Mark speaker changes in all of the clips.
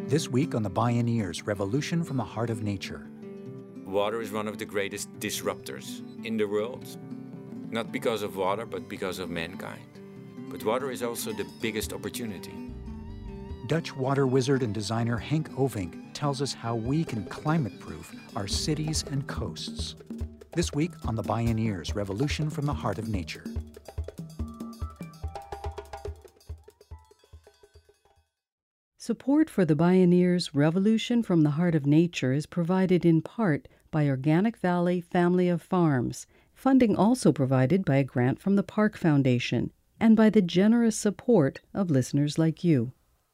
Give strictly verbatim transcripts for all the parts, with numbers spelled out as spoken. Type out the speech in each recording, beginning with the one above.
Speaker 1: This week on The Bioneers, Revolution from the Heart of Nature.
Speaker 2: Water is one of the greatest disruptors in the world. Not because of water, but because of mankind. But water is also the biggest opportunity.
Speaker 1: Dutch water wizard and designer Henk Ovink tells us how we can climate-proof our cities and coasts. This week on The Bioneers, Revolution from the Heart of Nature.
Speaker 3: Support for the Bioneers' Revolution from the Heart of Nature is provided in part by Organic Valley Family of Farms, funding also provided by a grant from the Park Foundation, and by the generous support of listeners like you.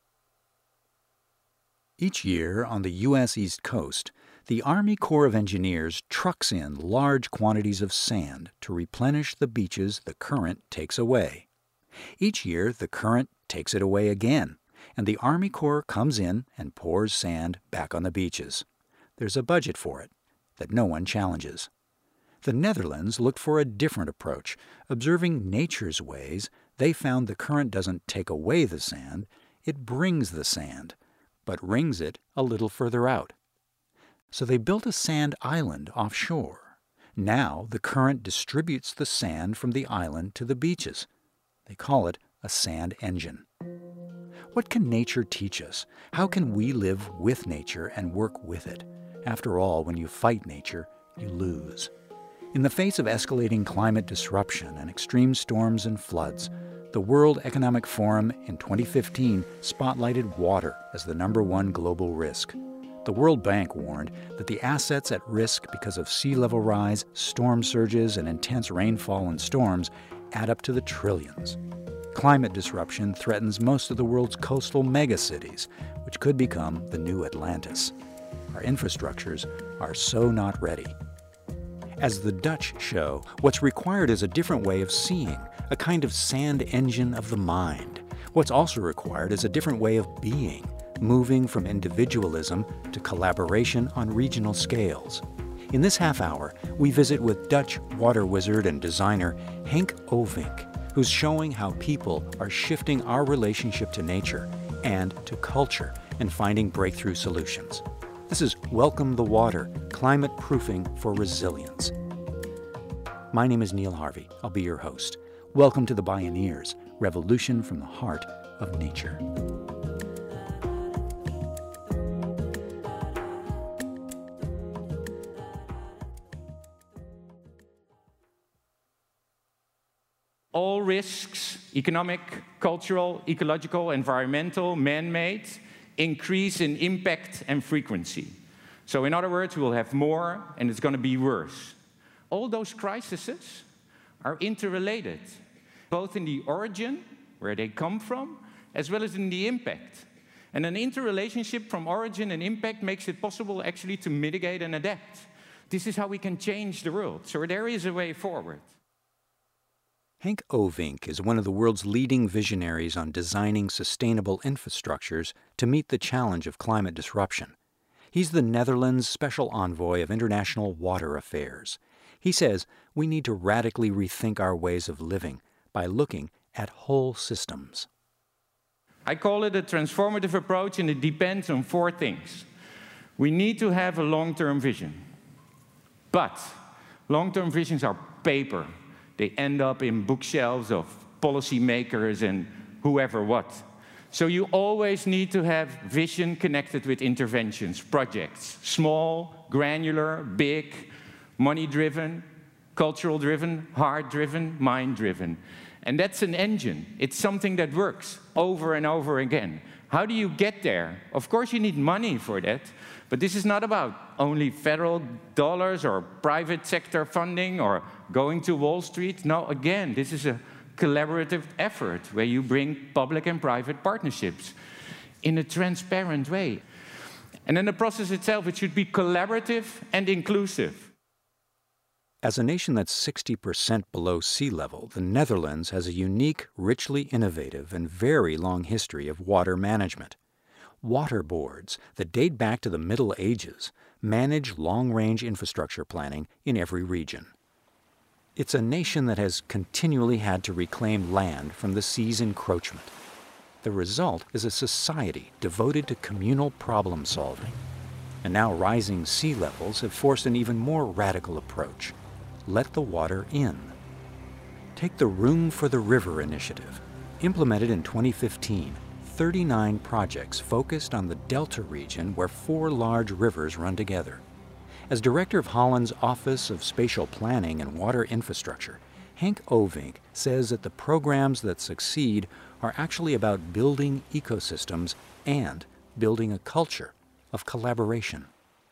Speaker 1: Each year on the U S East Coast, the Army Corps of Engineers trucks in large quantities of sand to replenish the beaches the current takes away. Each year, the current takes it away again, and the Army Corps comes in and pours sand back on the beaches. There's a budget for it that no one challenges. The Netherlands looked for a different approach. Observing nature's ways, they found the current doesn't take away the sand, it brings the sand, but wrings it a little further out. So they built a sand island offshore. Now the current distributes the sand from the island to the beaches. They call it a sand engine. What can nature teach us? How can we live with nature and work with it? After all, when you fight nature, you lose. In the face of escalating climate disruption and extreme storms and floods, the World Economic Forum in twenty fifteen spotlighted water as the number one global risk. The World Bank warned that the assets at risk because of sea level rise, storm surges, and intense rainfall and storms add up to the trillions. Climate disruption threatens most of the world's coastal megacities, which could become the new Atlantis. Our infrastructures are so not ready. As the Dutch show, what's required is a different way of seeing, a kind of sand engine of the mind. What's also required is a different way of being, moving from individualism to collaboration on regional scales. In this half hour, we visit with Dutch water wizard and designer Henk Ovink, who's showing how people are shifting our relationship to nature and to culture and finding breakthrough solutions. This is Welcome the Water, Climate Proofing for Resilience. My name is Neil Harvey. I'll be your host. Welcome to the Bioneers, Revolution from the Heart of Nature.
Speaker 4: All risks, economic, cultural, ecological, environmental, man-made, increase in impact and frequency. So in other words, we will have more and it's going to be worse. All those crises are interrelated, both in the origin, where they come from, as well as in the impact. And an interrelationship from origin and impact makes it possible actually to mitigate and adapt. This is how we can change the world. So there is a way forward.
Speaker 1: Henk Ovink is one of the world's leading visionaries on designing sustainable infrastructures to meet the challenge of climate disruption. He's the Netherlands' Special Envoy of International Water Affairs. He says we need to radically rethink our ways of living by looking at whole systems.
Speaker 4: I call it a transformative approach, and it depends on four things. We need to have a long-term vision. But long-term visions are paper. They end up in bookshelves of policymakers and whoever what. So you always need to have vision connected with interventions, projects, small, granular, big, money-driven, cultural-driven, heart-driven, mind-driven. And that's an engine. It's something that works over and over again. How do you get there? Of course, you need money for that. But this is not about only federal dollars or private sector funding or going to Wall Street. No, again, this is a collaborative effort where you bring public and private partnerships in a transparent way. And in the process itself, it should be collaborative and inclusive.
Speaker 1: As a nation that's sixty percent below sea level, the Netherlands has a unique, richly innovative, and very long history of water management. Water boards that date back to the Middle Ages manage long-range infrastructure planning in every region. It's a nation that has continually had to reclaim land from the sea's encroachment. The result is a society devoted to communal problem solving. And now rising sea levels have forced an even more radical approach. Let the water in. Take the Room for the River initiative. Implemented in twenty fifteen, thirty-nine projects focused on the Delta region where four large rivers run together. As director of Holland's Office of Spatial Planning and Water Infrastructure, Henk Ovink says that the programs that succeed are actually about building ecosystems and building a culture of collaboration.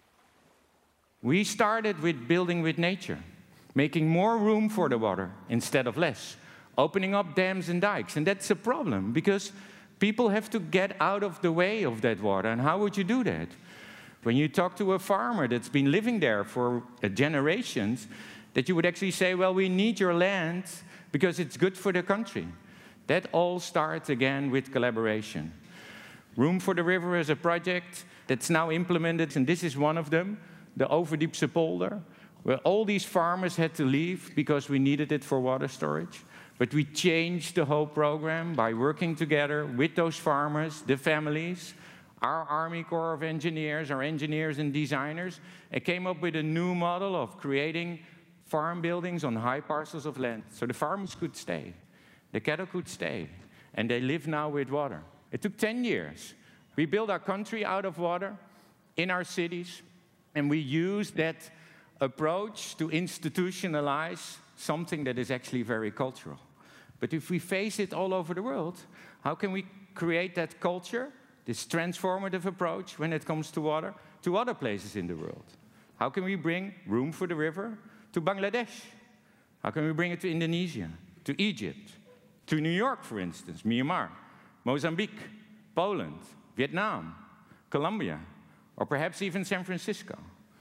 Speaker 4: We started with building with nature, making more room for the water instead of less, opening up dams and dikes. And that's a problem because people have to get out of the way of that water. And how would you do that? When you talk to a farmer that's been living there for generations, that you would actually say, well, we need your land because it's good for the country. That all starts again with collaboration. Room for the River is a project that's now implemented, and this is one of them, the Overdiepse Polder, where all these farmers had to leave because we needed it for water storage. But we changed the whole program by working together with those farmers, the families, our Army Corps of Engineers, our engineers and designers, and came up with a new model of creating farm buildings on high parcels of land. So the farmers could stay, the cattle could stay, and they live now with water. It took ten years. We built our country out of water in our cities, and we used that approach to institutionalize something that is actually very cultural. But if we face it all over the world, how can we create that culture, this transformative approach when it comes to water, to other places in the world? How can we bring Room for the River to Bangladesh? How can we bring it to Indonesia, to Egypt, to New York, for instance, Myanmar, Mozambique, Poland, Vietnam, Colombia, or perhaps even San Francisco?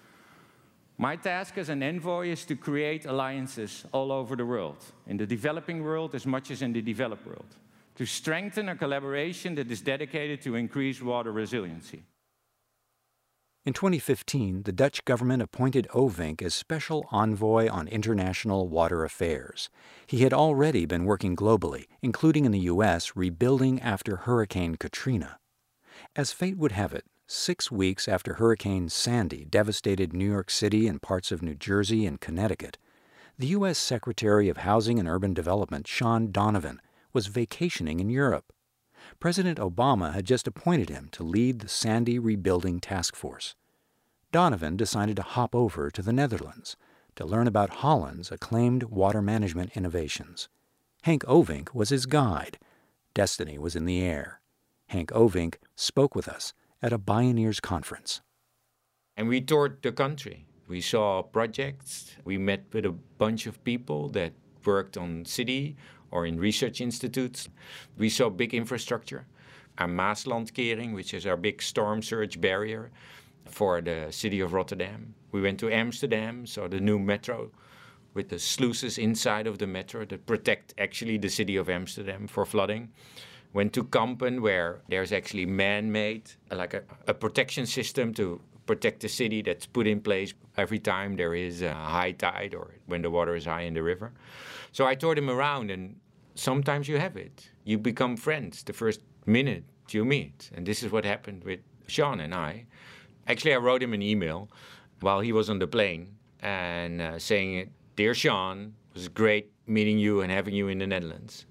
Speaker 4: My task as an envoy is to create alliances all over the world, in the developing world as much as in the developed world, to strengthen a collaboration that is dedicated to increase water resiliency.
Speaker 1: In twenty fifteen, the Dutch government appointed Ovink as Special Envoy on International Water Affairs. He had already been working globally, including in the U S, rebuilding after Hurricane Katrina. As fate would have it, six weeks after Hurricane Sandy devastated New York City and parts of New Jersey and Connecticut, the U S Secretary of Housing and Urban Development, Sean Donovan, was vacationing in Europe. President Obama had just appointed him to lead the Sandy Rebuilding Task Force. Donovan decided to hop over to the Netherlands to learn about Holland's acclaimed water management innovations. Henk Ovink was his guide. Destiny was in the air. Henk Ovink spoke with us at a Bioneers conference.
Speaker 2: And we toured the country. We saw projects. We met with a bunch of people that worked on city or in research institutes. We saw big infrastructure. Our Maaslandkering, which is our big storm surge barrier for the city of Rotterdam. We went to Amsterdam, saw the new metro with the sluices inside of the metro that protect actually the city of Amsterdam for flooding. Went to Kampen, where there's actually man-made, like a, a protection system to protect the city that's put in place every time there is a high tide or when the water is high in the river. So I toured him around, and sometimes you have it. You become friends the first minute you meet. And this is what happened with Sean and I. Actually, I wrote him an email while he was on the plane and uh, saying, "Dear Sean, it was great meeting you and having you in the Netherlands.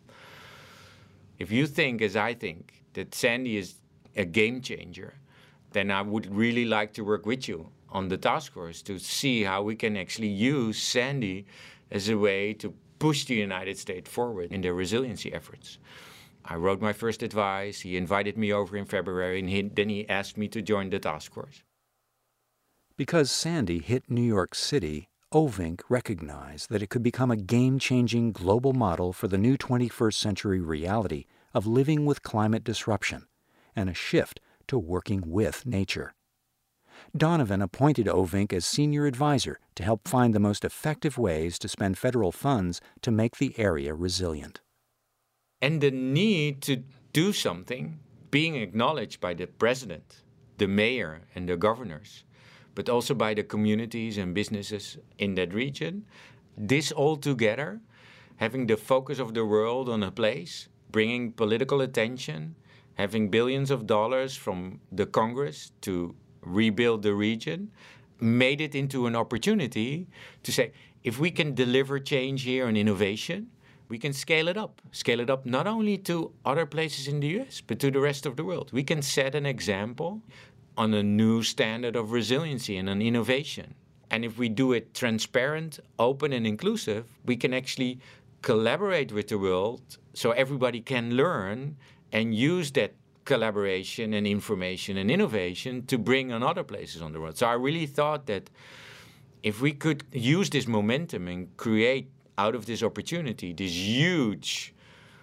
Speaker 2: If you think, as I think, that Sandy is a game changer, then I would really like to work with you on the task force to see how we can actually use Sandy as a way to push the United States forward in their resiliency efforts." I wrote my first advice. He invited me over in February, and he, then he asked me to join the task force.
Speaker 1: Because Sandy hit New York City, Ovink recognized that it could become a game-changing global model for the new twenty-first century reality of living with climate disruption and a shift to working with nature. Donovan appointed Ovink as senior advisor to help find the most effective ways to spend federal funds to make the area resilient.
Speaker 2: And the need to do something being acknowledged by the president, the mayor, and the governors, but also by the communities and businesses in that region. This all together, having the focus of the world on a place, bringing political attention, having billions of dollars from the Congress to rebuild the region, made it into an opportunity to say, if we can deliver change here and innovation, we can scale it up. Scale it up not only to other places in the U S, but to the rest of the world. We can set an example on a new standard of resiliency and an innovation. And if we do it transparent, open, and inclusive, we can actually collaborate with the world so everybody can learn and use that collaboration and information and innovation to bring on other places on the world. So I really thought that if we could use this momentum and create out of this opportunity this huge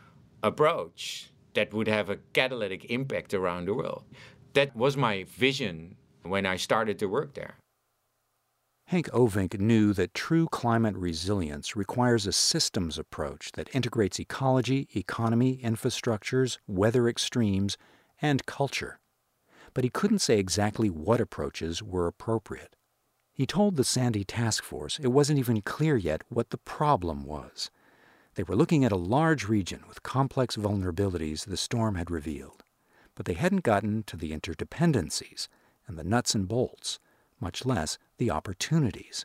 Speaker 2: approach that would have a catalytic impact around the world. That was my vision when I started to work there.
Speaker 1: Henk Ovink knew that true climate resilience requires a systems approach that integrates ecology, economy, infrastructures, weather extremes, and culture. But he couldn't say exactly what approaches were appropriate. He told the Sandy Task Force it wasn't even clear yet what the problem was. They were looking at a large region with complex vulnerabilities the storm had revealed, but they hadn't gotten to the interdependencies and the nuts and bolts, much less the opportunities.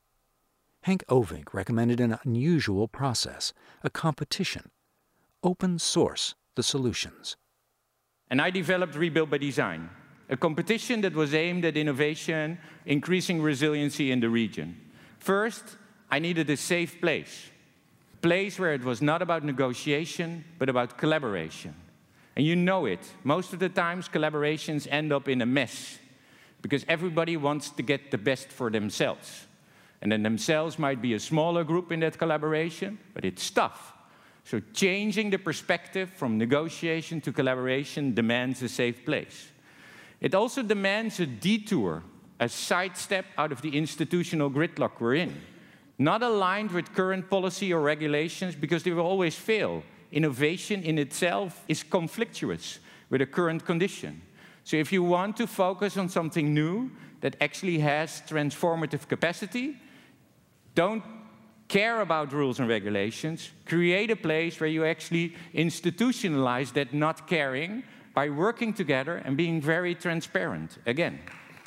Speaker 1: Henk Ovink recommended an unusual process, a competition. Open source the solutions.
Speaker 4: And I developed Rebuild by Design, a competition that was aimed at innovation, increasing resiliency in the region. First, I needed a safe place, a place where it was not about negotiation, but about collaboration. And you know it, most of the times collaborations end up in a mess, because everybody wants to get the best for themselves. And then themselves might be a smaller group in that collaboration, but it's tough. So changing the perspective from negotiation to collaboration demands a safe place. It also demands a detour, a sidestep out of the institutional gridlock we're in. Not aligned with current policy or regulations because they will always fail. Innovation in itself is conflictuous with the current condition. So if you want to focus on something new that actually has transformative capacity, don't care about rules and regulations. Create a place where you actually institutionalize that not caring by working together and being very transparent again.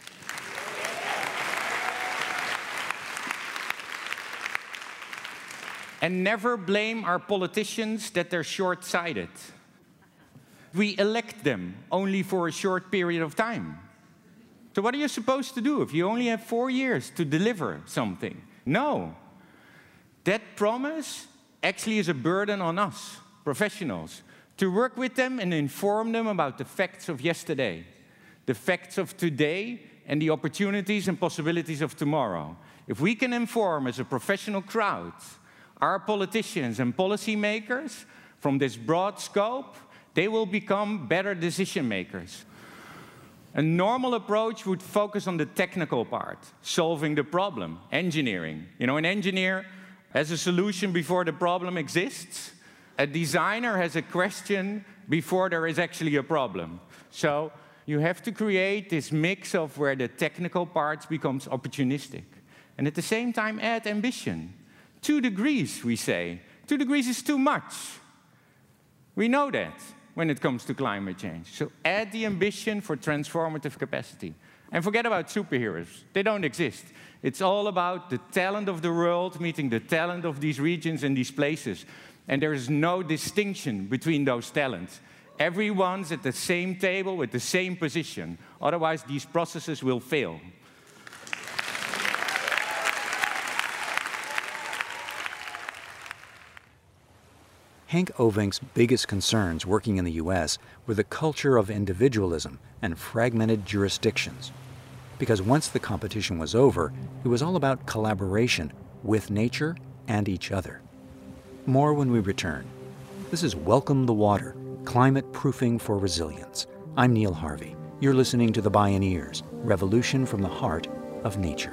Speaker 4: And never blame our politicians that they're short-sighted. We elect them only for a short period of time. So what are you supposed to do if you only have four years to deliver something? No. That promise actually is a burden on us, professionals, to work with them and inform them about the facts of yesterday, the facts of today, and the opportunities and possibilities of tomorrow. If we can inform as a professional crowd our politicians and policymakers from this broad scope, they will become better decision makers. A normal approach would focus on the technical part, solving the problem, engineering. You know, an engineer has a solution before the problem exists. A designer has a question before there is actually a problem. So you have to create this mix of where the technical parts becomes opportunistic. And at the same time add ambition. Two degrees, we say. Two degrees is too much. We know that when it comes to climate change. So add the ambition for transformative capacity. And forget about superheroes. They don't exist. It's all about the talent of the world meeting the talent of these regions and these places. And there is no distinction between those talents. Everyone's at the same table with the same position. Otherwise, these processes will fail.
Speaker 1: Henk Ovink's biggest concerns working in the U S were the culture of individualism and fragmented jurisdictions. Because once the competition was over, it was all about collaboration with nature and each other. More when we return. This is Welcome the Water, Climate Proofing for Resilience. I'm Neil Harvey. You're listening to The Bioneers, Revolution from the Heart of Nature.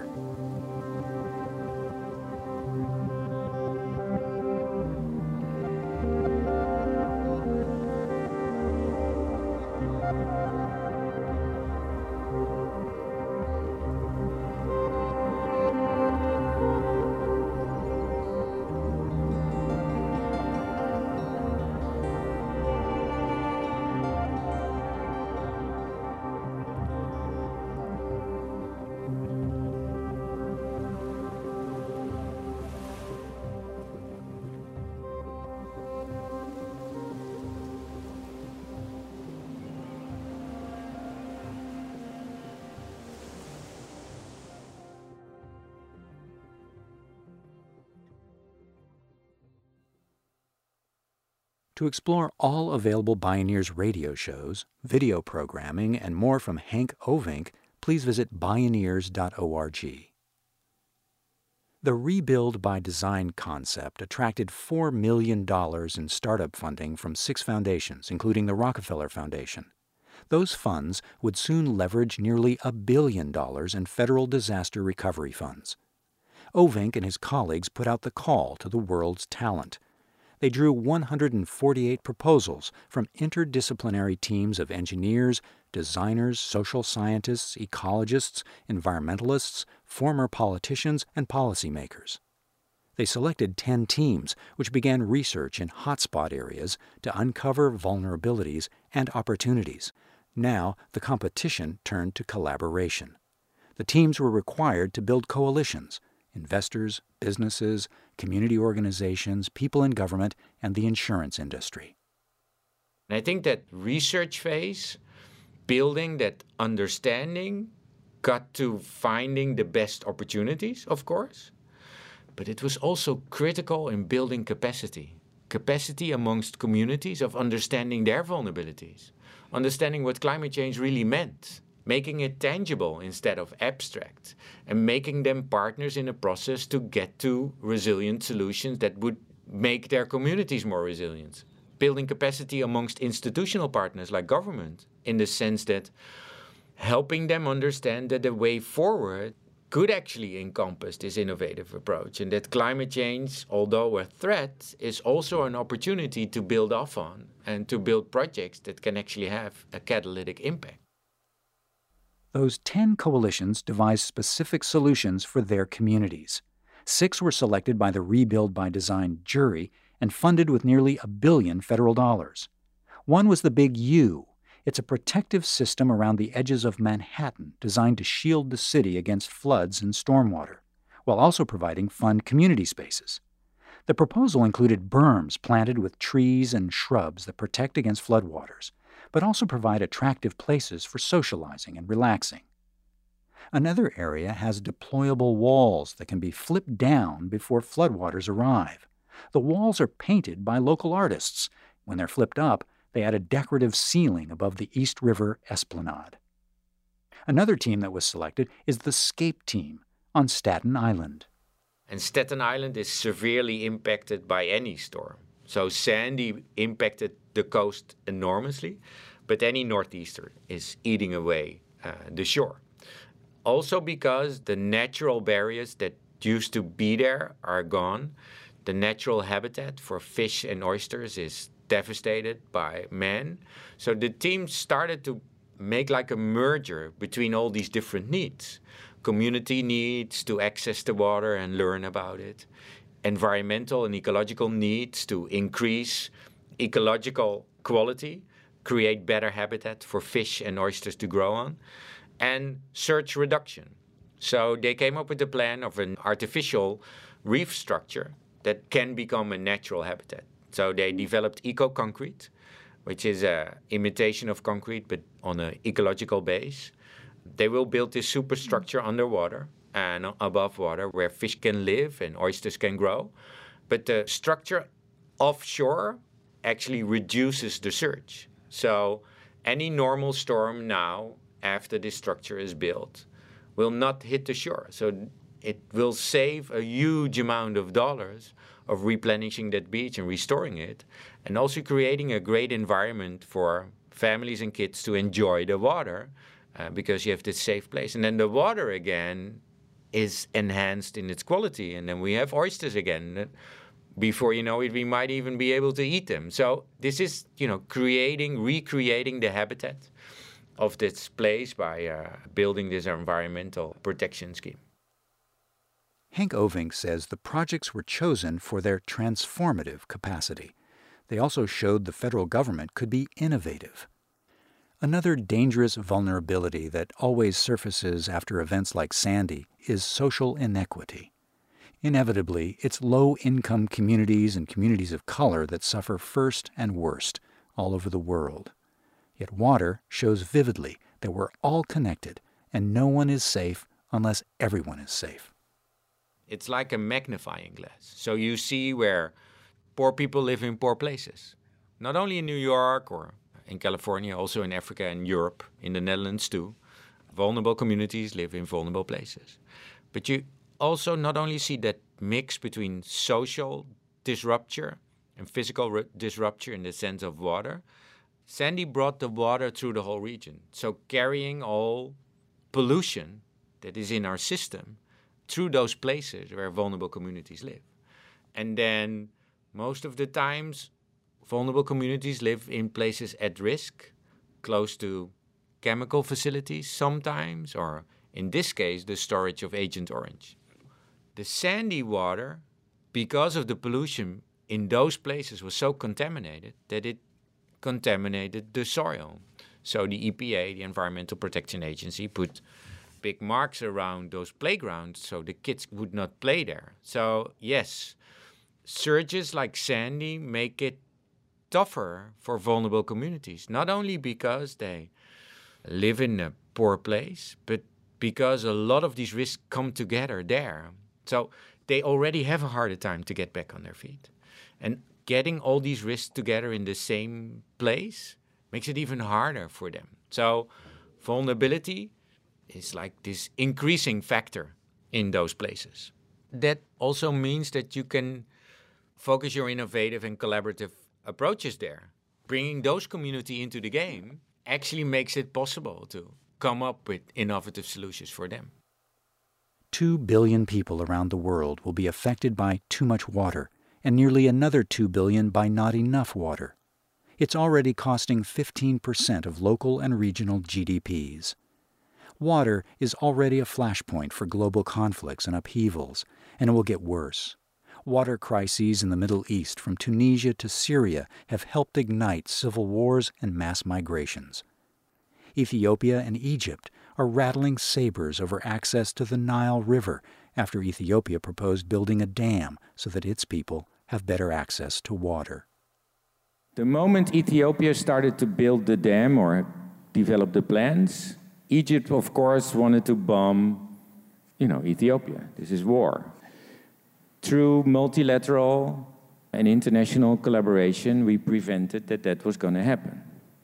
Speaker 1: To explore all available Bioneers radio shows, video programming, and more from Henk Ovink, please visit bioneers dot org. The Rebuild by Design concept attracted four million dollars in startup funding from six foundations, including the Rockefeller Foundation. Those funds would soon leverage nearly a billion dollars in federal disaster recovery funds. Ovink and his colleagues put out the call to the world's talent. They drew one hundred forty-eight proposals from interdisciplinary teams of engineers, designers, social scientists, ecologists, environmentalists, former politicians, and policymakers. They selected ten teams, which began research in hotspot areas to uncover vulnerabilities and opportunities. Now, the competition turned to collaboration. The teams were required to build coalitions: investors, businesses, community organizations, people in government, and the insurance industry.
Speaker 2: And I think that research phase, building that understanding, got to finding the best opportunities, of course, but it was also critical in building capacity. Capacity amongst communities of understanding their vulnerabilities, understanding what climate change really meant, making it tangible instead of abstract, and making them partners in a process to get to resilient solutions that would make their communities more resilient. Building capacity amongst institutional partners like government, in the sense that helping them understand that the way forward could actually encompass this innovative approach, and that climate change, although a threat, is also an opportunity to build off on and to build projects that can actually have a catalytic impact.
Speaker 1: Those ten coalitions devised specific solutions for their communities. Six were selected by the Rebuild by Design jury and funded with nearly a billion federal dollars. One was the Big U. It's a protective system around the edges of Manhattan designed to shield the city against floods and stormwater, while also providing fun community spaces. The proposal included berms planted with trees and shrubs that protect against floodwaters, but also provide attractive places for socializing and relaxing. Another area has deployable walls that can be flipped down before floodwaters arrive. The walls are painted by local artists. When they're flipped up, they add a decorative ceiling above the East River Esplanade. Another team that was selected is the SCAPE team on Staten Island.
Speaker 2: And Staten Island is severely impacted by any storm. So Sandy impacted the coast enormously, but any northeaster is eating away uh, the shore. Also because the natural barriers that used to be there are gone. The natural habitat for fish and oysters is devastated by man. So the team started to make like a merger between all these different needs. Community needs to access the water and learn about it. Environmental and ecological needs to increase ecological quality, create better habitat for fish and oysters to grow on, and search reduction. So they came up with a plan of an artificial reef structure that can become a natural habitat. So they developed eco-concrete, which is an imitation of concrete but on an ecological base. They will build this superstructure underwater and above water where fish can live and oysters can grow. But the structure offshore actually reduces the surge. So any normal storm now, after this structure is built, will not hit the shore. So it will save a huge amount of dollars of replenishing that beach and restoring it, and also creating a great environment for families and kids to enjoy the water uh, because you have this safe place. And then the water again is enhanced in its quality, and then we have oysters again. Before you know it, we might even be able to eat them. So this is, you know, creating, recreating the habitat of this place by uh, building this environmental protection scheme.
Speaker 1: Henk Ovink says the projects were chosen for their transformative capacity. They also showed the federal government could be innovative. Another dangerous vulnerability that always surfaces after events like Sandy is social inequity. Inevitably, it's low-income communities and communities of color that suffer first and worst all over the world. Yet water shows vividly that we're all connected, and no one is safe unless everyone is safe.
Speaker 2: It's like a magnifying glass. So you see where poor people live in poor places, not only in New York or in California, also in Africa and Europe, in the Netherlands too. Vulnerable communities live in vulnerable places. But you also not only see that mix between social disruption and physical re- disruption in the sense of water. Sandy brought the water through the whole region. So carrying all pollution that is in our system through those places where vulnerable communities live. And then most of the times, vulnerable communities live in places at risk, close to chemical facilities sometimes, or in this case, the storage of Agent Orange. The sandy water, because of the pollution in those places, was so contaminated that it contaminated the soil. So the E P A, the Environmental Protection Agency, put big marks around those playgrounds so the kids would not play there. So yes, surges like Sandy make it tougher for vulnerable communities, not only because they live in a poor place, but because a lot of these risks come together there. So they already have a harder time to get back on their feet. And getting all these risks together in the same place makes it even harder for them. So vulnerability is like this increasing factor in those places. That also means that you can focus your innovative and collaborative approaches there. Bringing those community into the game actually makes it possible to come up with innovative solutions for them.
Speaker 1: Two billion people around the world will be affected by too much water, and nearly another two billion by not enough water. It's already costing fifteen percent of local and regional G D Ps. Water is already a flashpoint for global conflicts and upheavals, and it will get worse. Water crises in the Middle East, from Tunisia to Syria, have helped ignite civil wars and mass migrations. Ethiopia and Egypt are rattling sabers over access to the Nile River after Ethiopia proposed building a dam so that its people have better access to water.
Speaker 4: The moment Ethiopia started to build the dam or develop the plans, Egypt, of course, wanted to bomb, you know, Ethiopia. This is war. Through multilateral and international collaboration, we prevented that that was going to happen.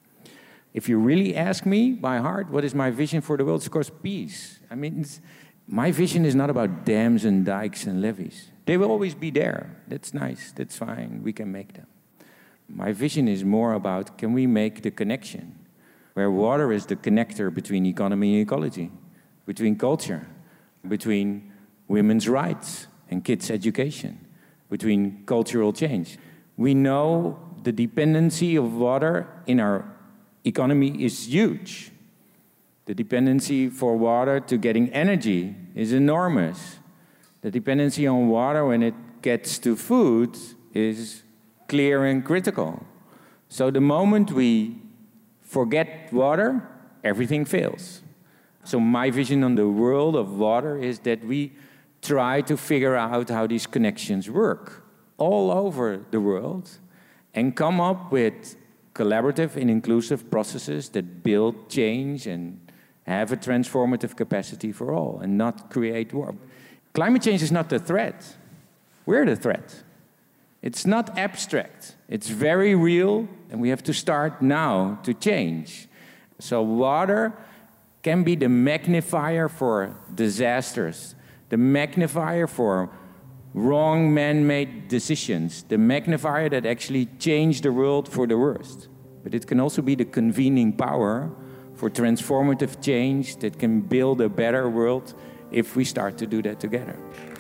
Speaker 4: If you really ask me by heart, what is my vision for the world? It's, of course, peace. I mean, it's, my vision is not about dams and dikes and levees. They will always be there. That's nice. That's fine. We can make them. My vision is more about, can we make the connection where water is the connector between economy and ecology, between culture, between women's rights and kids' education, between cultural change. We know the dependency of water in our economy is huge. The dependency for water to getting energy is enormous. The dependency on water when it gets to food is clear and critical. So the moment we forget water, everything fails. So my vision on the world of water is that we try to figure out how these connections work all over the world and come up with collaborative and inclusive processes that build change and have a transformative capacity for all and not create war. Climate change is not the threat. We're the threat. It's not abstract. It's very real, and we have to start now to change. So water can be the magnifier for disasters, the magnifier for wrong man-made decisions, the magnifier that actually changed the world for the worst. But it can also be the convening power for transformative change that can build a better world if we start to do that together.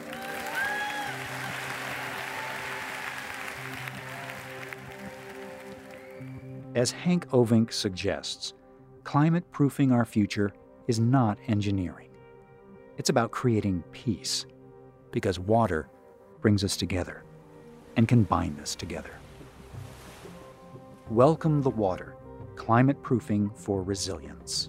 Speaker 1: As Henk Ovink suggests, climate-proofing our future is not engineering. It's about creating peace, because water brings us together and can bind us together. Welcome the water, climate-proofing for resilience.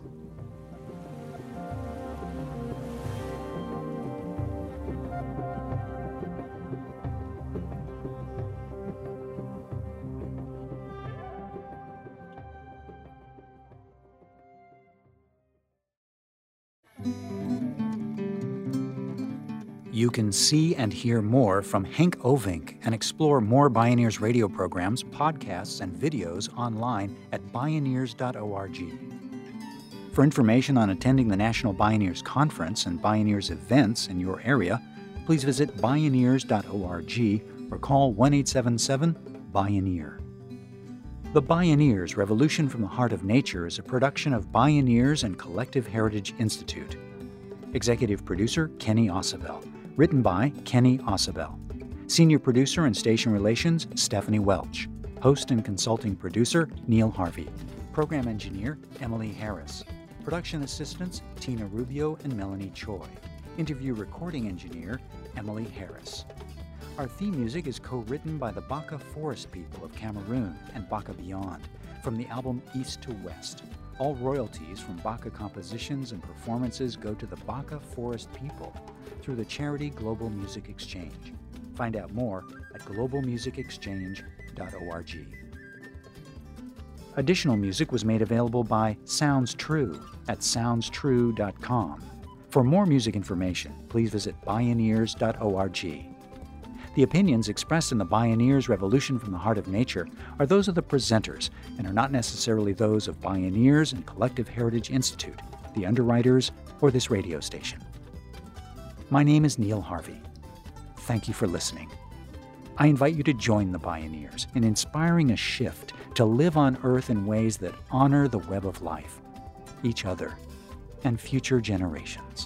Speaker 1: You can see and hear more from Henk Ovink and explore more Bioneers radio programs, podcasts, and videos online at bioneers dot org. For information on attending the National Bioneers Conference and Bioneers events in your area, please visit bioneers dot org or call one eight seven seven, Bioneer. The Bioneers Revolution from the Heart of Nature is a production of Bioneers and Collective Heritage Institute. Executive producer Kenny Ausubel. Written by Kenny Ausubel. Senior producer and station relations Stephanie Welch. Host and consulting producer Neil Harvey. Program engineer Emily Harris. Production assistants Tina Rubio and Melanie Choi. Interview recording engineer Emily Harris. Our theme music is co-written by the Baka Forest people of Cameroon and Baka Beyond from the album East to West. All royalties from Baka compositions and performances go to the Baka Forest people through the charity Global Music Exchange. Find out more at global music exchange dot org. Additional music was made available by Sounds True at sounds true dot com. For more music information, please visit bioneers dot org. The opinions expressed in the Bioneers Revolution from the Heart of Nature are those of the presenters and are not necessarily those of Bioneers and Collective Heritage Institute, the underwriters, or this radio station. My name is Neil Harvey. Thank you for listening. I invite you to join the Bioneers in inspiring a shift to live on Earth in ways that honor the web of life, each other, and future generations.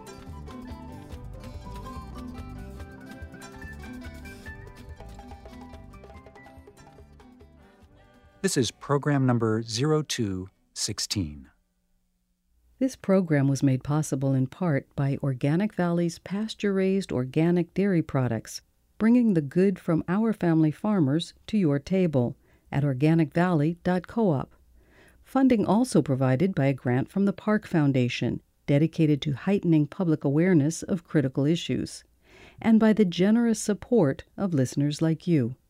Speaker 1: This is program number zero two sixteen.
Speaker 3: This program was made possible in part by Organic Valley's pasture-raised organic dairy products, bringing the good from our family farmers to your table at organic valley dot coop. Funding also provided by a grant from the Park Foundation, dedicated to heightening public awareness of critical issues, and by the generous support of listeners like you.